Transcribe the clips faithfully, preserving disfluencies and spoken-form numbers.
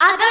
アドリ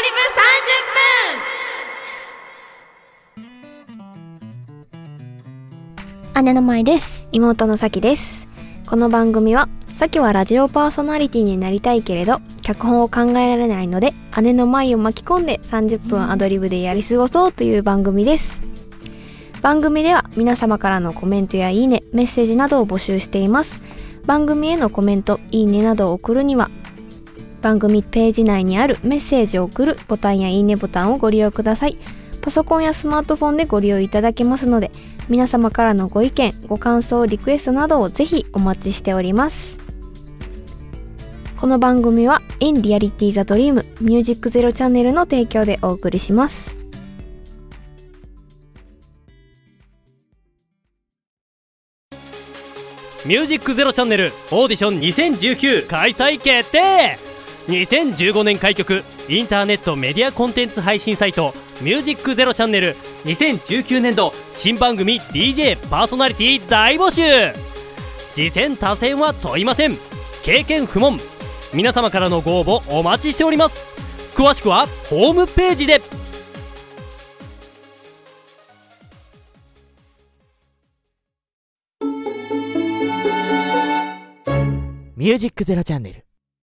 ブさんじゅっぷん。 姉の舞です。 妹のさきです。この番組はさきはラジオパーソナリティになりたいけれど脚本を考えられないので、姉の舞を巻き込んでさんじゅっぷんアドリブでやり過ごそうという番組です。番組では皆様からのコメントやいいね、メッセージなどを募集しています。番組へのコメント、いいねなどを送るには番組ページ内にあるメッセージを送るボタンやいいねボタンをご利用ください。パソコンやスマートフォンでご利用いただけますので、皆様からのご意見、ご感想、リクエストなどをぜひお待ちしております。この番組は In Reality the Dream Music Zero チャンネルの提供でお送りします。 ミュージックゼロチャンネルオーディションにせんじゅうきゅう開催決定。にせんじゅうごねん開局インターネットメディアコンテンツ配信サイトミュージックゼロチャンネルにせんじゅうきゅうねんど新番組 ディージェー パーソナリティ大募集。次戦他戦は問いません。経験不問。皆様からのご応募お待ちしております。詳しくはホームページで。 ミュージックゼロチャンネル。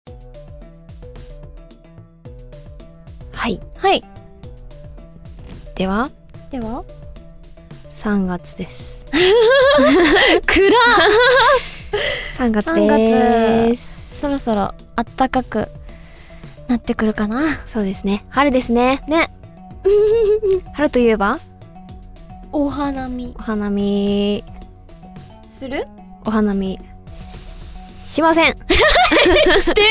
はいはい。 ではではさんがつです。 暗さんがつでさんがーつす。 そろそろあったかくなってくるかな。 そうですね、春ですね。 ね。 春といえばお花見お花見する？ お花見しません。 して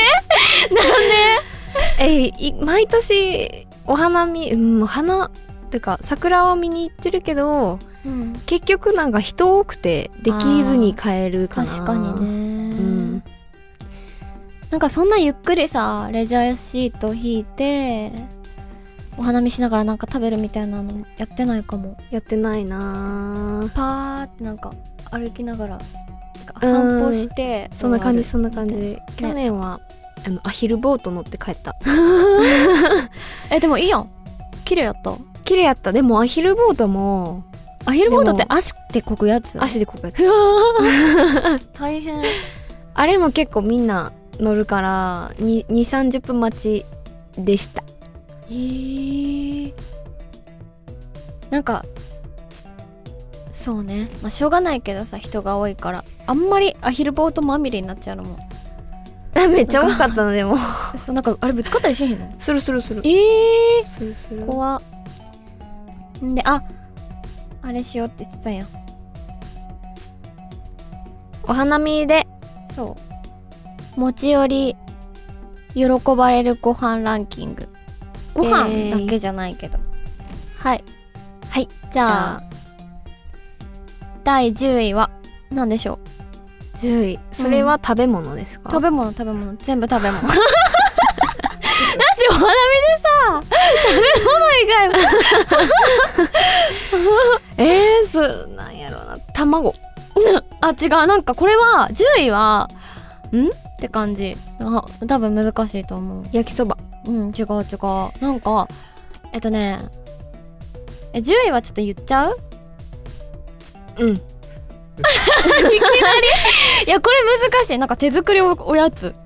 えい毎年お花見、うん、花てか桜は見に行ってるけど、 うん、 結局なんか人多くてできずに帰るかな。 確かにね、 うん、 なんかそんなゆっくりさレジャーシート引いてお花見しながらなんか食べるみたいなのやってないかも。 やってないな。 パーってなんか歩きながら散歩してそんな感じそんな感じ、 ね、 去年はあのアヒルボート乗って帰ったえでもいいやん、綺麗やった。 綺麗やった。でもアヒルボートもアヒルボートって足でこぐやつ？ 足でこぐやつ大変。 あれも結構みんな乗るからにじゅう、さんじゅっぷん待ちでした。 へー。なんかそうね、まあしょうがないけどさ、人が多いからあんまりアヒルボートまみれになっちゃうのもめっちゃ多かったの。でもそう、なんかあれぶつかったりしへんの？ するするする。 えー、 するする。 怖っ。んで、ああれしようって言ってたやん。 お花見でそう持ち寄り喜ばれるご飯ランキング。ご飯だけじゃないけど、えー、はいはい。じゃあだいじゅういは何でしょう？ じゅうい、それは食べ物ですか？ うん、食べ物食べ物全部食べ物なんでお花見でさ食べ物以外はえー、そうなんやろうな。卵あ、違う。なんかこれはじゅういはんって感じ。あ、多分難しいと思う。 焼きそば。 うん、違う違う。なんかえっとねえじゅういはちょっと言っちゃう？ うんいきなりいやこれ難しい。なんか手作り お, おやつ。 えー、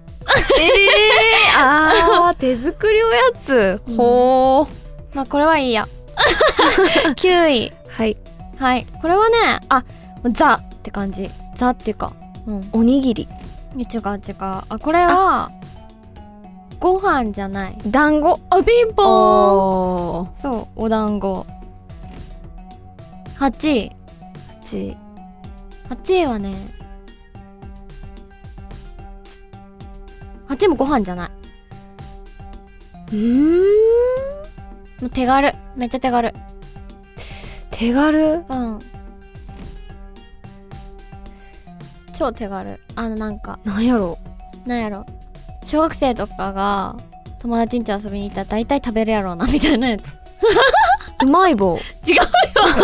あー手作りおやつ、うん、ほー。 まあこれはいいやきゅうい。 はいはい。これはね、あ、ザって感じ。ザっていうか、うん、 おにぎり。 違う違う。あ、これはご飯じゃない。 団子。 あ、ピンポーン。 ーそう、お団子。はちい。 はちい。 はちいはね、はちいもご飯じゃない。 うーん、 もう手軽。めっちゃ手軽。 手軽。 うん。超手軽。あのなんかなんやろなんやろ小学生とかが友達ん家遊びに行ったら大体食べるやろうなみたいなやつ。 うまい棒。 違うよ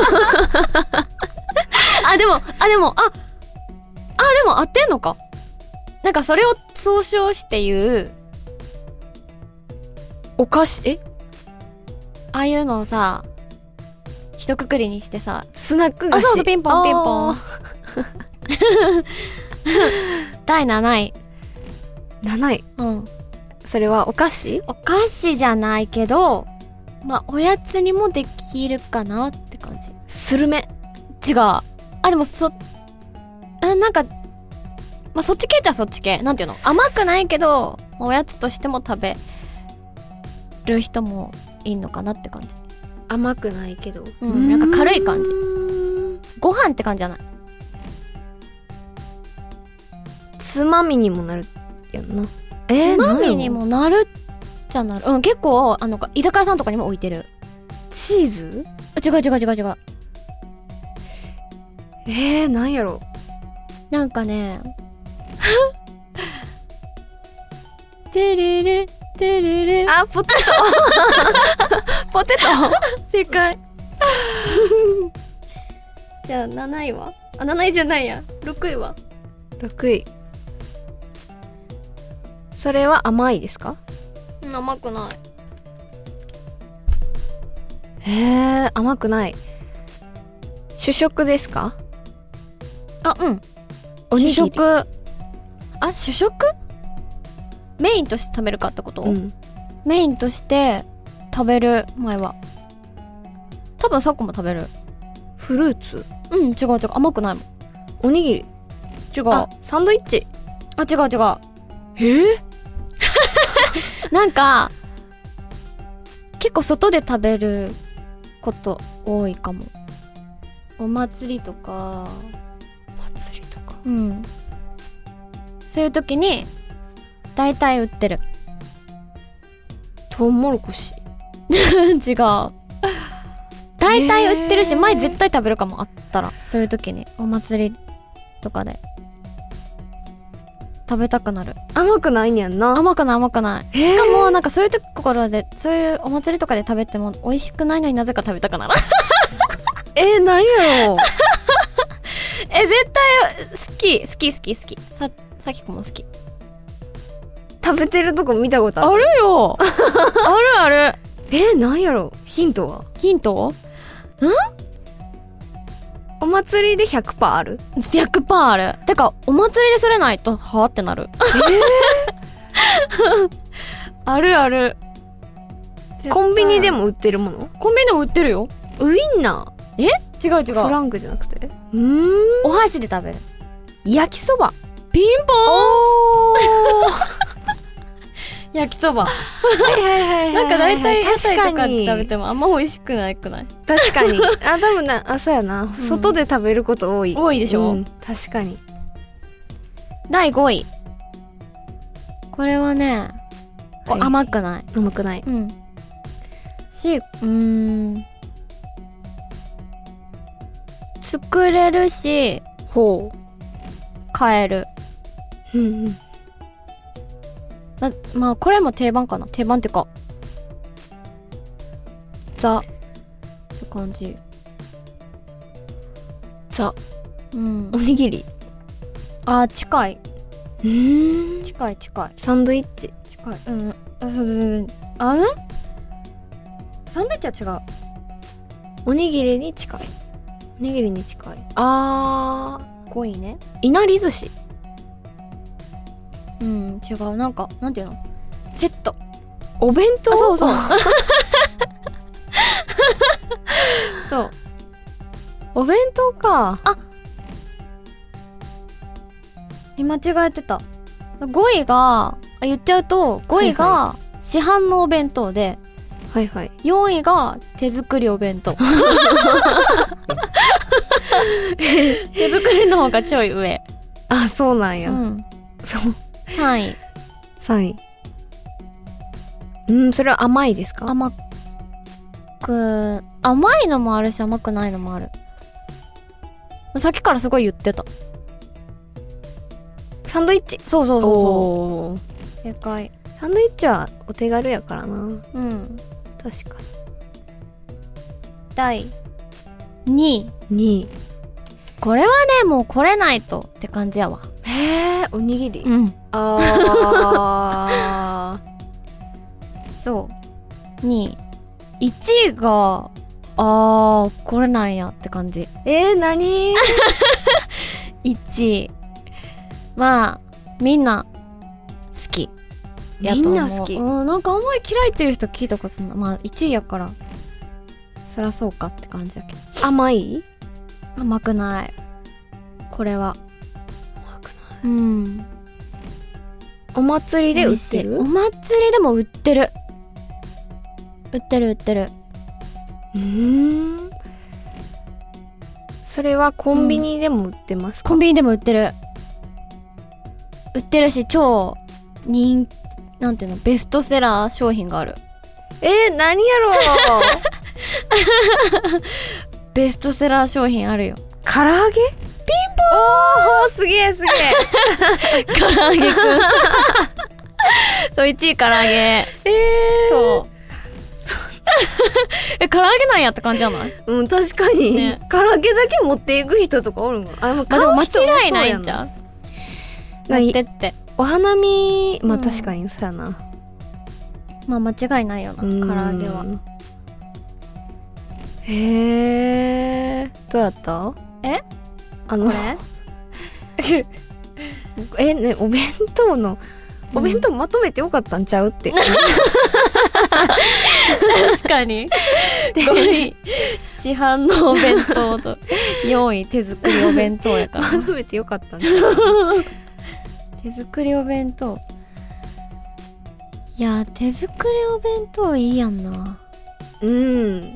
あでもあでもああでも合ってんのか。なんかそれを総称して言うお菓子、えああいうのをさ、一括りにしてさ、 スナック菓子。 あ、そうそう、ピンポンピンポン。 あだいなない。 ーなない。 うん。そそれはお菓子？ お菓子じゃないけど、まあ、おやつにもできるかなって感じ。 スルメ。 違う。あ、でもそ、あ、なんか、まあ、そっち系っちゃそっち系。なんていうの、甘くないけど、おやつとしても食べる人もいいのかなって感じ。 甘くないけど。 うんなんか軽い感じうーんご飯って感じじゃない。 つまみにもなるやんな。えー、 つまみにも。 もなるじゃなる。うん、結構、あの、居酒屋さんとかにも置いてる。 チーズ？ あ違う違う違う違う。 えー、なんやろ。 なんかね、てれれ、てれれ。 あ、ポテト。ポテト。 正解。じゃあなないは？あ、なないじゃないや。ろくいは？ ろくい。それは甘いですか？ うん、甘くない。 へー、甘くない。主食ですか？ あ、うん。 おにぎり。 主食。あ、主食？メインとして食べるかってこと？ うん。 メインとして食べる前は。多分さっこも食べる。 フルーツ。 うん、違う違う。甘くないもん。 おにぎり。 違う。 あ、サンドイッチ。 あ、違う違う。 えー、 なんか、結構外で食べること多いかも。お祭りとか、 祭りとか。 うん。そういう時に、大体売ってる。 トウモロコシ。 違う。大体売ってるし、 へー前絶対食べるかも、あったら。そういう時に、お祭りとかで。食べたくなる。 甘くないんやんな。 甘くない甘くない。 へーしかも、なんかそういうところで、そういうお祭りとかで食べても美味しくないのになぜか食べたくなる。 えー、なんやろ。 え、絶対好き、好き好き好き。さ、さきこも好き。 食べてるとこ見たことある。 あるよあるある。 えー、なんやろ。ヒントは？ ヒントお祭りで ひゃくパーセント ある？ ひゃくパーセント ある。てか、お祭りでそれないと、はぁってなる。あるある。 コンビニでも売ってるもの？ コンビニでも売ってるよ。 ウインナ違う違ー。フう。 ランクじゃなくて？うーん。 お箸で食べる。 焼きそば。 ピンポおー。 ーン焼きそば。 はいはいはいはい。 なんか大体屋台とかで確かに食べてもあんま美味しくないくない？ 確かに。あ、多分な、あ、そうやな。 ん外で食べること多い。 多いでしょ？ うん、確かに。 だいごい。これはね、こうはい甘くない。 甘くない。 うん。し、うーん。作れるし、 ほ買える。 う。うんうん。 ま、まあ、これも定番かな。定番ってか、ザって感じ。 ザ。 うんお。にぎり。 あー、近い。 うーん。 近い近い。 サンドイッチ。 近い。うん。あ、そうそうそう。あんサンドイッチは違う。 おにぎりに近い。おにぎりに近い。あごいね。 ー。いなり寿司。 うん、違う。なんか、なんていうの？セット。 お弁当？ あ、そうそう。そう。 お弁当か。 間違えてた。ごいが、あ言っちゃうと、ごいが市販のお弁当で、 はいはい。 よんいが手作りお弁当。手作りの方がちょい上。 あ、そうなんや。 うん。 そう。 さんい。 さんい。うん、それは甘いですか？ 甘く、甘いのもあるし甘くないのもある。さっきからすごい言ってた。 サンドイッチ。 そうそうそうおー。 そう。正解。 サンドイッチはお手軽やからな。 うん。 確かだいにい。 に。にい。 これはね、もう来れないとって感じやわ。 へー、おにぎり。 うん。 あー。 そう。 にいちいがあーこれなんやって感じ。 えー、何いちいまあみんな好きやと思う。 みんな好きうん、なんかあんまり嫌いっていう人聞いたことない。まあいちいやからそりゃそうかって感じだけど。 甘い？ 甘くないこれは。 甘くない。 うんお祭りで売ってる？ お祭りでも売ってる売ってる売ってる。 うーん。それはコンビニでも売ってますか？ コンビニでも売ってる売ってるし、超人なんていうのベストセラー商品がある。 えー、何やろうベストセラー商品あるよ。 唐揚げ？ピンポーン。おー、すげえすげえ唐揚げくんそういちい唐揚げ。 えー、 そうえ唐揚げなんやって感じじゃない？ うん、確かに、 ね、 唐揚げだけ持っていく人とかおるの？あ、もうまあ、でも間違いないんじゃん。持ってってお花見、まあ確かにそうやな、うん、 まあ間違いないよな、唐揚げは。 へえ、どうやった？ え？ あのこれえ、ね、お弁当のお弁当まとめてよかったんちゃうって、うん、 確かにごい市販のお弁当とよんい手作りお弁当やからまとめてよかったんちゃう手作りお弁当。いや手作りお弁当いいやんな。 うん、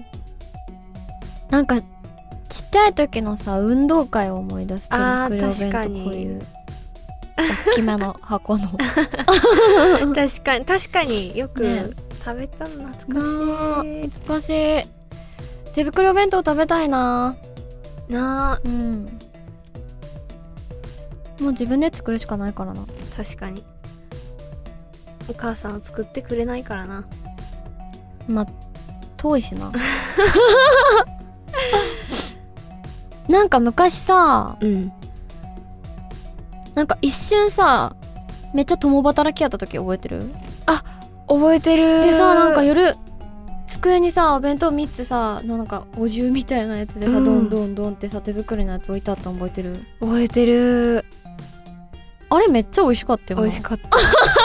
なんかちっちゃい時のさ運動会を思い出す。手作りお弁当、こういう大きめの箱の確かに確かによく、ね、食べたの懐かしい。 懐かしい。手作りお弁当食べたいななあ。 うん、もう自分で作るしかないからな。 確かにお母さんは作ってくれないからな。 まあ遠いしななんか昔さ、 うん、 なんか一瞬さめっちゃ共働きやった時覚えてる？ あ、覚えてる。 でさ、なんか夜机にさお弁当みっつさなんかお重みたいなやつでさ、うん、どんどんどんってさ手作りのやつ置いてあったの覚えてる？ 覚えてる。 あれめっちゃ美味しかったよな。 美味しかった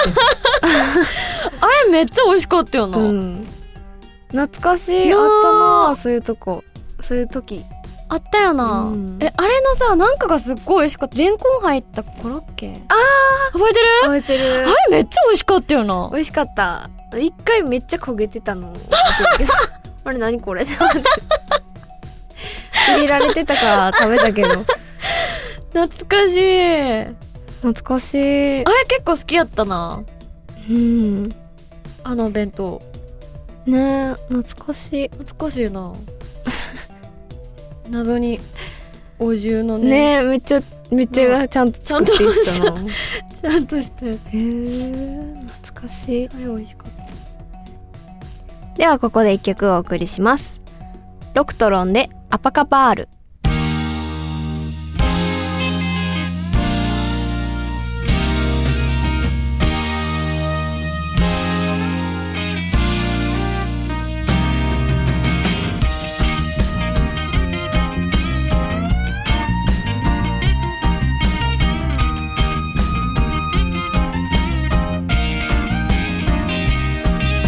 あれめっちゃ美味しかったよな、 うん、懐かしい。あったな、そういうとこ、そういう時あったよな、うん、え、あれのさなんかがすっごい美味しかった。レンコン入ったコロッケ。あー覚えてる？ 覚えてる。 あれめっちゃ美味しかったよな。 美味しかった。一回めっちゃ焦げてたのあれ何これ入れられてたから食べたけど懐かしい懐かしい。 あれ結構好きやったな。 うん、 あのお弁当ねえ、懐かしい。 懐かしいな謎にお重のね。 ねえ、めっちゃめっちゃちゃんと作っていったな。 ちゃんとして。へえ、懐かしい。 あれ美味しかった。 ではここで一曲お送りします。ロクトロンでアパカパール。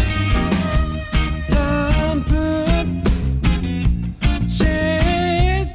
何分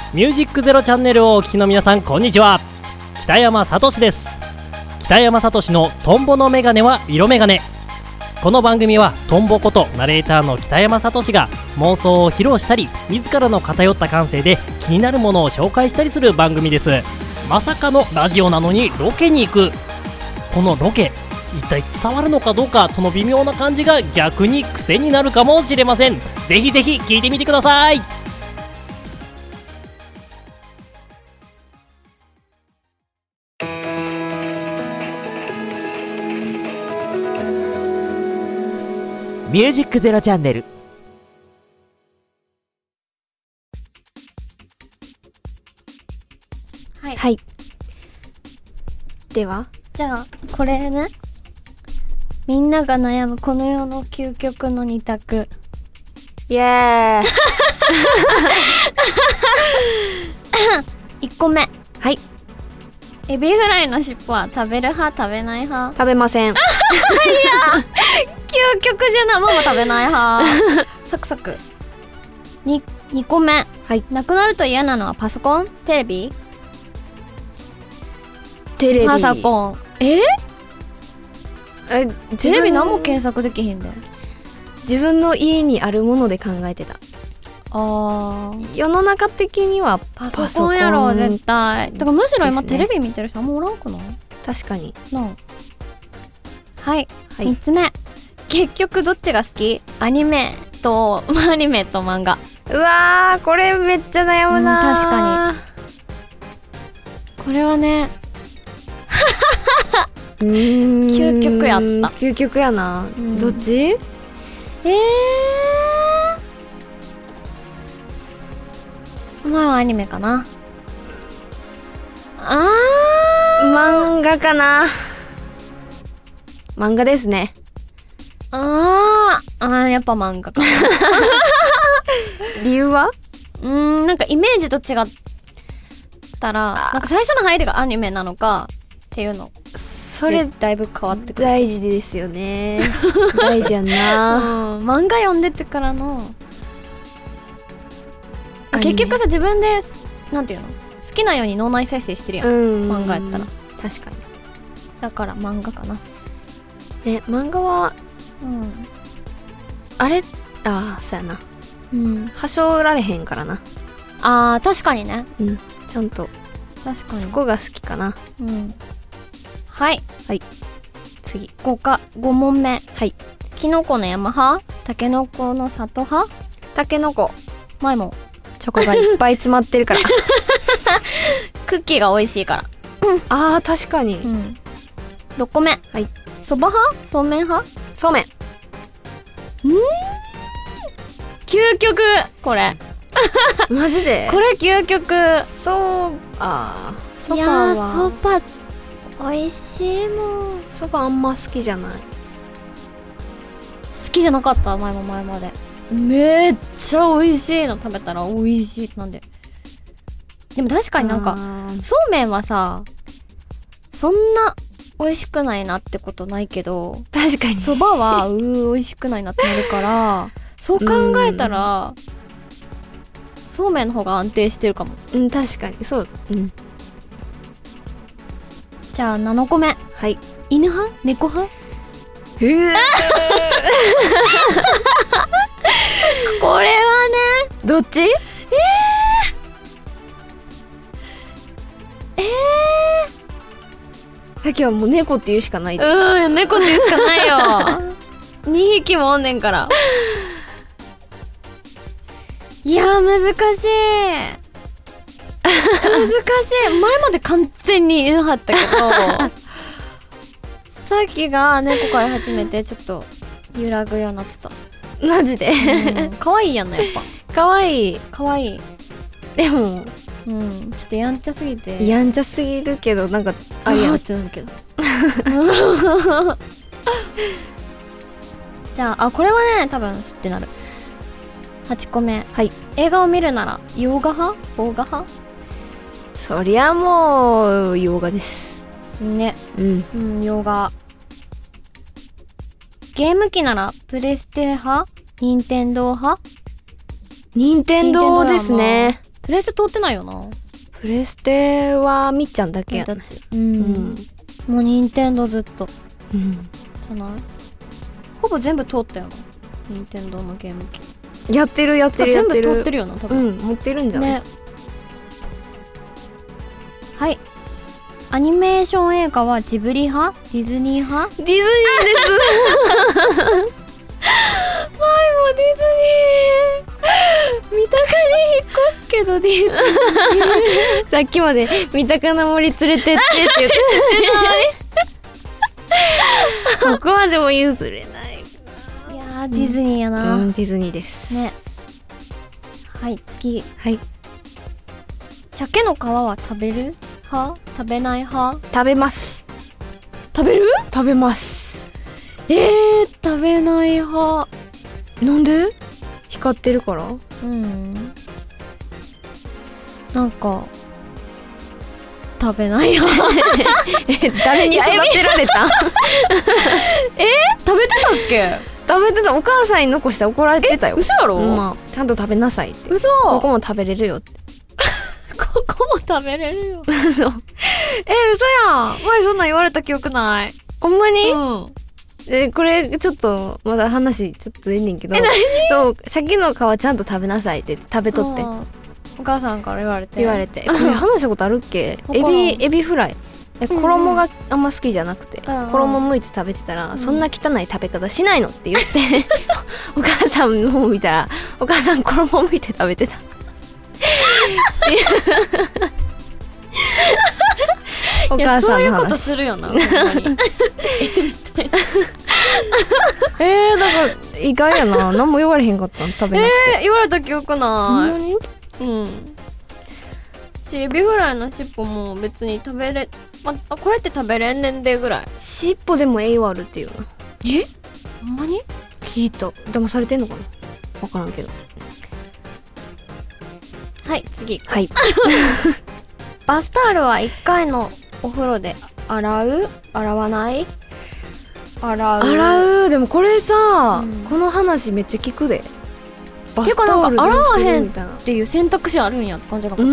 ミュージックゼロチャンネルをお聞きの皆さん、こんにちは。北山聡です。北山聡のトンボのメガネは色メガネ。この番組はトンボことナレーターの北山聡が妄想を披露したり、自らの偏った感性で気になるものを紹介したりする番組です。まさかのラジオなのにロケに行く。このロケ一体伝わるのかどうか、その微妙な感じが逆に癖になるかもしれません。ぜひぜひ聞いてみてください。 ミュージックゼロチャンネル。 はい、 はい。ではじゃあこれね、みんなが悩むこの世の究極の二択。 イエーイいっこめ。 はい。 エビフライの尻尾は食べる派食べない派？ 食べません。 究極じゃな、ママ食べない派サクサク。ににこめ。 はい。 なくなると嫌なのはパソコン？テレビ？ テレビ。 パソコン。ええテレビ何も検索できへんだよ。 自分の家にあるもので考えてた。 あー、 世の中的にはパソコンやろ絶対。だからむしろ今ですねテレビ見てる人あんまおらんくない？ 確かに。 なあ。はい、 はいみっつめ。結局どっちが好き？アニメとアニメと漫画。 うわー、これめっちゃ悩むなー、 うん確かに。これはね、 うーん、 究極やった究極やな、 うん、 どっち？ えーまあアニメかな。あー漫画かな。漫画ですね。 あーあーやっぱ漫画かな理由は？ うーん、なんかイメージと違ったら、なんか最初の入りがアニメなのかっていうの、 それだいぶ変わってくる。 大事ですよね。大事やんな。 うん、漫画読んでてからのあアニメ結局さ、自分でなんていうの、好きなように脳内再生してるやん、 うん漫画やったら。 確かに。 だから漫画かな。 ね、漫画はうんあれ、ああ、そうやな。 うん、 はしょられへんからな。 あー確かにね。 うん、ちゃんと確かにそこが好きかな。 うんはい次。 ごかご問目。 はい。 キノコの山派？タケノコの里派？ たけのこ。 前もチョコがいっぱい詰まってるから。 クッキーが美味しいから。 ああ、確かに。 うんろっこめ。 はい。 そば派？そうめん派？ そうめん。 究極これマジでこれ究極。 そう、ああ、そいばやー、そはば美味しいもん。 そばあんま好きじゃない。 好きじゃなかった、前も前まで。めっちゃ美味しいの食べたら美味しいってなんで。でも確かになんかあーそうめんはさ、そんな美味しくないなってことないけど、 確かに。 そばはうー美味しくないなってなるから、そう考えたらそうめんの方が安定してるかも。 うん、確かに。そう。うん。 じゃあななこめ。 はい。 犬派？猫派？ へえ。 これはね、 どっち？ えー、えさっきはもう猫って言うしかない。 ー、うーん、猫って言うしかないよ。にひきもおんねんから。いやー、難しい。難しい。前まで完全に犬派だったけど、さっきが猫飼い始めてちょっと揺らぐようになってた。 マジで。 うん、可愛いやんな、やっぱ。 かわいい。 可愛い。 でも、 うん、ちょっとやんちゃすぎて。 やんちゃすぎるけど、なんか、あれやん。 あーってなるけど。じゃあ、あ、これはね、多分知ってなる。はちこめ。 はい。 映画を見るなら、洋画派？邦画派？ そりゃもう、洋画です。 ね。 うん。 うん、洋画。ゲーム機なら、プレステ派？任天堂派？ 任天堂ですね。 ププレス通ってないよな。 プレステはみっちゃんだけやな。 たち。うん。 うん。 もう任天堂ずっと。 うん。 じゃない？ほぼ全部通ったよな。任天堂のゲーム機。 やってるやってるやってる。 全部通ってるよな、多分。 うん、持ってるんじゃない？ ね。はい。アニメーション映画はジブリ派？ディズニー派？ ディズニーです前もディズニー三鷹に引っ越すけどディズニーさっきまで三鷹の森連れてってって言ってたここはでも譲れない。 いやーディズニーやな、 うん、ディズニーですね。はい、次。 はい。 鮭の皮は食べる派？食べない派？ 食べます。 食べる？ 食べます。 えー、食べない派。 なんで？光ってるから？ うん。なんか食べない派。 え、誰に育てられた？ えー、食べてたっけ？ 食べてた。お母さんに残して怒られてたよ。 嘘やろ？ まあ、ちゃんと食べなさいって。 嘘。 ここも食べれるよって。 ここも食べれるよ。 そう。 え、嘘やん。前そんなん言われた記憶ない。 ほんまに？ うん。 え、これちょっとまだ話ちょっとええねんけど。え、何？そう、鮭の皮ちゃんと食べなさいって食べとって。 お母さんから言われて。 言われて。これ話したことあるっけ？エビ、エビフライ。え、衣があんま好きじゃなくて、 うんうん、 衣むいて食べてたら、うん、そんな汚い食べ方しないのって言ってお母さんの方見たらお母さん衣むいて食べてたお母さんの話。そういうことするよなほんまにえー、だから意外やな。何も言われへんかったの食べなくて。 えー、言われた記憶ない。 何？ うん。しエビフライの尻尾も別に食べれ、まあ、これって食べれんねんでぐらい。 尻尾でも栄養あるっていうの。 え？ほんまに？ 聞いた。騙されてんのかな？わからんけど。 はい、次。 はい。 バスタオルはいっかいのお風呂で洗う？洗わない？洗う。 洗う。でもこれさ、うん、この話めっちゃ聞くで。 結構なんか洗わへんっていう選択肢あるんやって感じなかった。うん。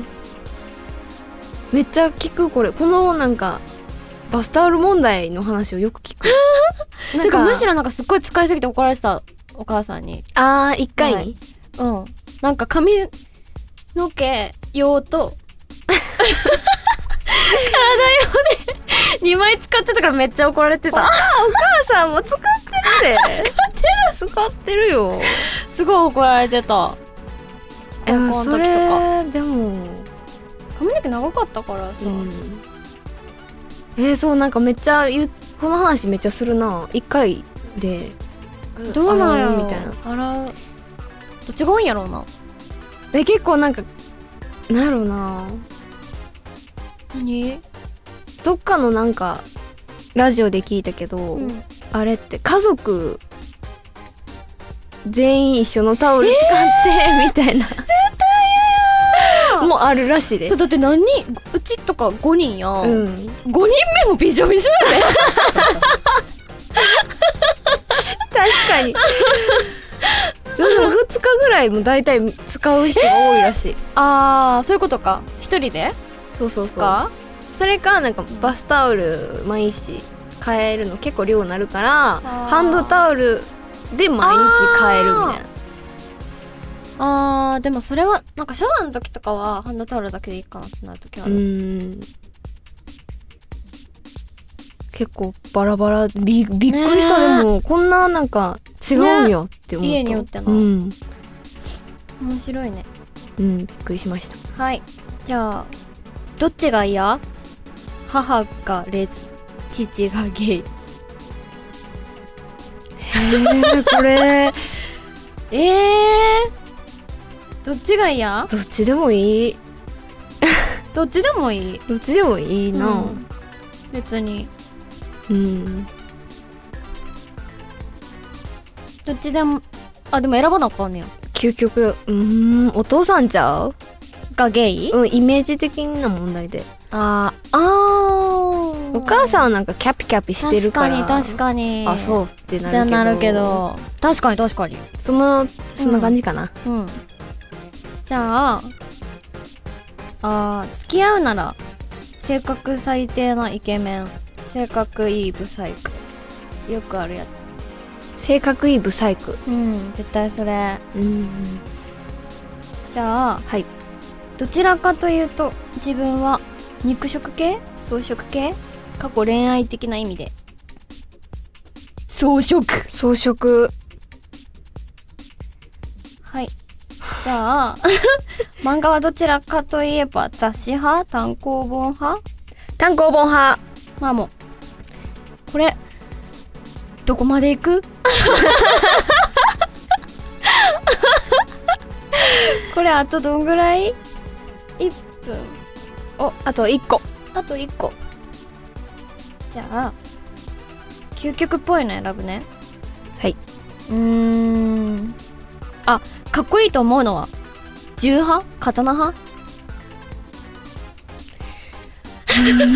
めっちゃ聞くこれ。このなんかバスタオル問題の話をよく聞く。 てかむしろなんかすっごい使いすぎて怒られてたお母さんに。 あー、一回に、はい、 うん。なんか髪の毛用と体用でにまい使ってたからめっちゃ怒られてた。 あー、お母さんも使ってるで。使ってる使ってるよ。 すごい怒られてた。 高校の時とか。でも髪の毛長かったからさ、うん、 えー、そうなんかめっちゃ言うこの話めっちゃするな。一回でどうなんやろみたいな。 洗うどっちが多いんやろうな。 え、結構なんかなんやろうな。 何？ どっかのなんかラジオで聞いたけど、うん、あれって家族全員一緒のタオル使って、えー、みたいな絶対嫌やもうあるらしいで。 そうだって何人うちとかごにんや、うん、ごにんめもびしょびしょやで確かにでもふつかぐらいもだいたい使う人が多いらしい、えー、 あーそういうことか。一人でそうそうそう。それかなんかバスタオル毎日変えるの結構量になるからハンドタオルで毎日変えるみたいな。 あーでもそれはなんかシャワーの時とかはハンドタオルだけでいいかなってなる時ある。うーん結構バラバラ び, びっくりした。でもこんななんか違うんよって思った、ね、 家によってな、うん、面白いね。 うんびっくりしました。 はいじゃあどっちが嫌？母がレズ父がゲイ。へえこれえー、どっちが嫌？ どっちでもいいどっちでもいいどっちでもいいな、うん、 別にうんどっちでも。あでも選ばなあかんねや。 究極うーんお父さんちゃうがゲイ？ うんイメージ的な問題で。 あーあーお母さんはなんかキャピキャピしてるから確かに確かにあそうってなるけどなるけど確かに確かにそのそんな感じかな。 うん、うん、じゃああー、付き合うなら性格最低なイケメン、性格いいブサイク、よくあるやつ。 性格いいブサイク。 うん、絶対それ。 うん。 じゃあ、 はい。 どちらかというと自分は肉食系、草食系、過去恋愛的な意味で草食。 草食。 はい。じゃあ漫画はどちらかといえば雑誌派、単行本派？ 単行本派。 まあもうこれどこまで行くこれあとどんぐらい？いっぷん。 お、あといっこ。 あといっこ。じゃあ究極っぽいの選ぶね。 はい。 うーん、あ、かっこいいと思うのは銃派？刀派？ う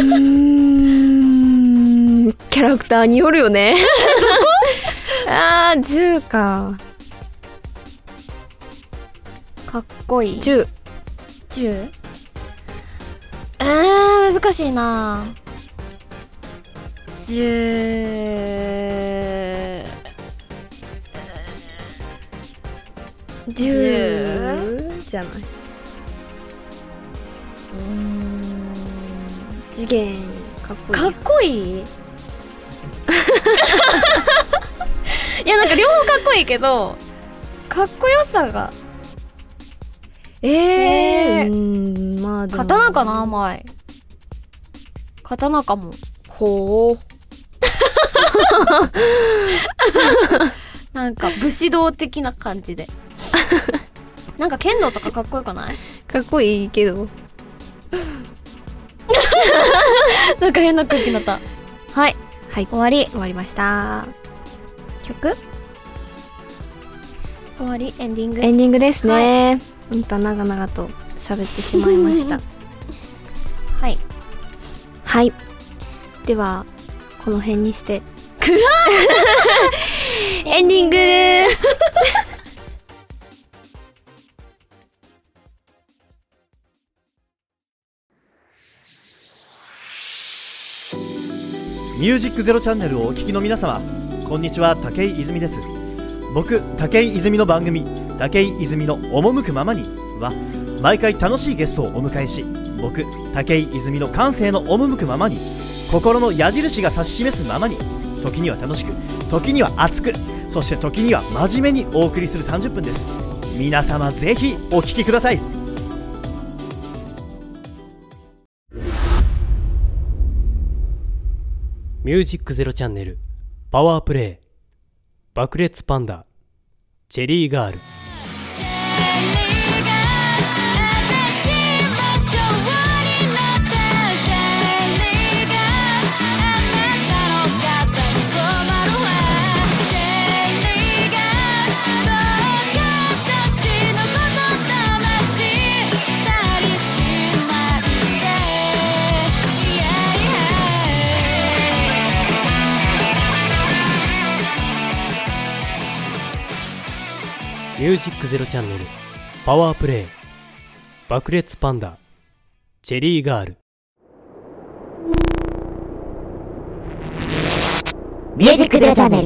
ーん、キャラクターによるよね。そこ？あー、銃か。 かっこいい銃。 銃？えー、難しいな。銃銃じゃない。 うーん、 次元かっこいい。 かっこいいいや、なんか両方かっこいいけど、かっこよさがえー、 えー、 うーん、まあでも刀かな。甘い刀かも。 ほう。 なんか武士道的な感じでなんか剣道とかかっこよくない？ かっこいいけどなんか変な空気になった。はい、 はい、 終わり。 終わりました。 曲終わり。エンディング。 エンディングですね。うんと長々と喋ってしまいましたはいはい、ではこの辺にして暗いエンディングミュージックゼロチャンネルをお聞きの皆様、こんにちは。武井泉です。僕武井泉の番組、武井泉の赴くままには毎回楽しいゲストをお迎えし、僕武井泉の感性の赴くままに、心の矢印が指し示すままに、時には楽しく、時には熱く、そして時には真面目にお送りするさんじゅっぷんです。皆様ぜひお聞きください。 ミュージックゼロチャンネルパワープレイ、爆裂パンダ、チェリーガール。ミュージックゼロチャンネルパワープレイ、爆裂パンダ、チェリーガール。 ミュージックゼロチャンネル。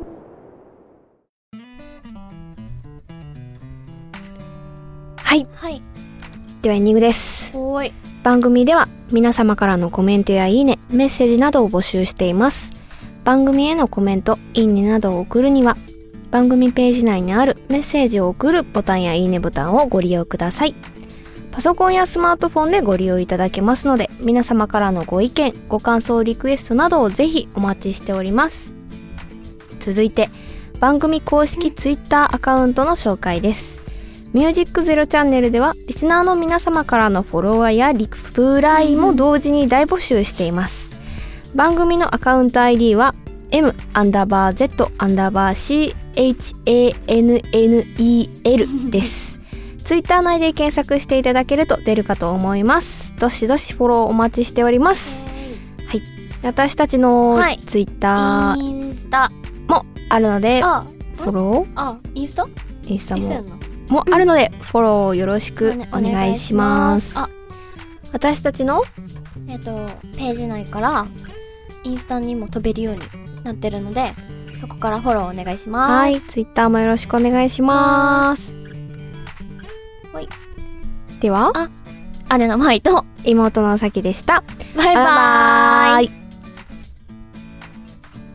はいはい。 ではエンディングです。 おーい。 番組では皆様からのコメントやいいね、メッセージなどを募集しています。番組へのコメント、いいねなどを送るには番組ページ内にあるメッセージを送るボタンやいいねボタンをご利用ください。パソコンやスマートフォンでご利用いただけますので、皆様からのご意見、ご感想、リクエストなどをぜひお待ちしております。続いて番組公式ツイッターアカウントの紹介です。ミュージックゼロチャンネルではリスナーの皆様からのフォロワーやリプライも同時に大募集しています。番組のアカウント アイディー は M アンダーバー Z アンダーバー Cエイチエーエヌエヌイーエル です。ツイッター内で検索していただけると出るかと思います。どしどしフォローお待ちしております。はい、私たちのツイッターインスタもあるので、 あ、 フォローあ、インスタインスタもインスタやんなもあるのでフォローよろしくお願いします。 あ、 私たちのえっとページ内からインスタにも飛べるようになってるので、そこからフォローお願いします。 はい、ツイッターもよろしくお願いします。 ほい。 では、 あ、姉の舞と妹のさきでした。 バイバーイ。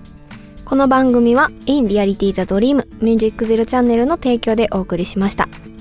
この番組は In Reality the Dream ミュージックゼロチャンネルの提供でお送りしました。